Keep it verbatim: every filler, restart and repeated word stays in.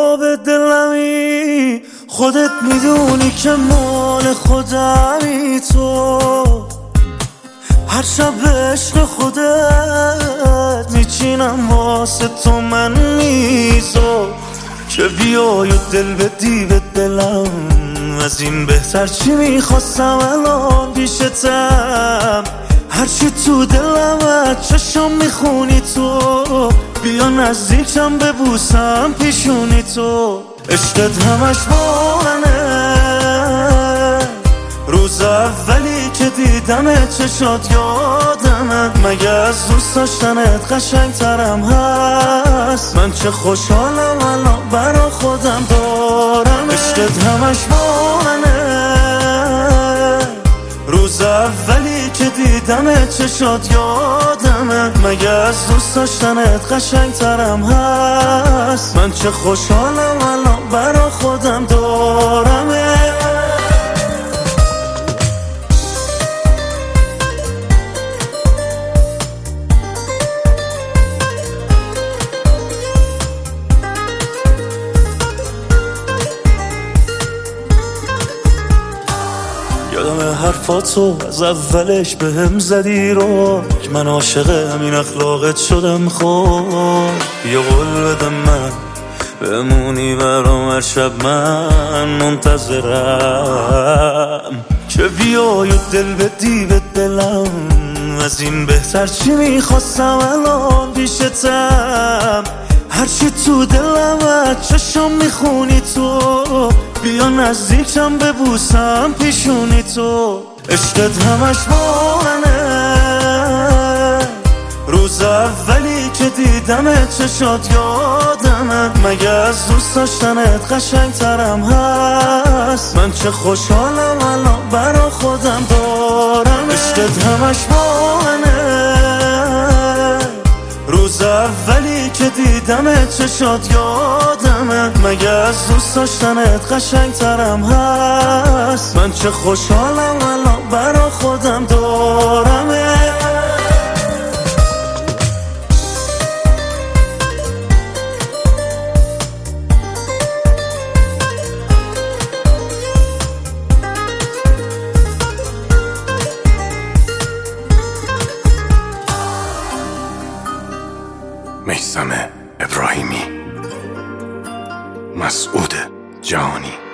آب دلمی، خودت میدونی که مال خودمی تو. هر شب به عشق خودت میچینم واسه تو من میزو، که بیای و دل بدی به دلم. از این بهتر چی میخواستم الان پیشتم. هرچی تو دلم از چشم میخونی تو، بیا نزدیکم ببوسم پیشونی تو. عشقت همش با منه، روز اولی که دیدم چشات یادمه. مگه از دوست داشتنت قشنگ ترم هست؟ من چه خوشحالم الان برا خودم دارم. عشقت همش با منه، روز اولی که دیدم چشات یادمه. مگه از دوست داشتنت قشنگ ترم هست؟ من چه خوشحالم الان برا خودم دارم. یادم حرفاتو از اولش به هم زدی رو، که من عاشق همین اخلاقت شدم. خود بیا قول بدم من بمونی برام هر شب، من منتظرم. که بیای و دل بدی به دلم، از این بهتر چی میخواستم الان پیشتم. هرچی تو دلم از چشم میخونی تو، بیا نزدیکم ببوسم پیشونی تو. عشقت همش با منه، روز اولی که دیدم چشات یادمه. مگه از دوست داشتنت قشنگ ترم هست؟ من چه خوشحالم الان برا خودم دارم. عشقت همش با منه، روز اولی که دیدم چشات یادمه. مگه از دوست داشتنت قشنگ ترم هست؟ من چه خوشحالم الان برا خودم دارم. میثم ابراهیمی، مسعود جهانی.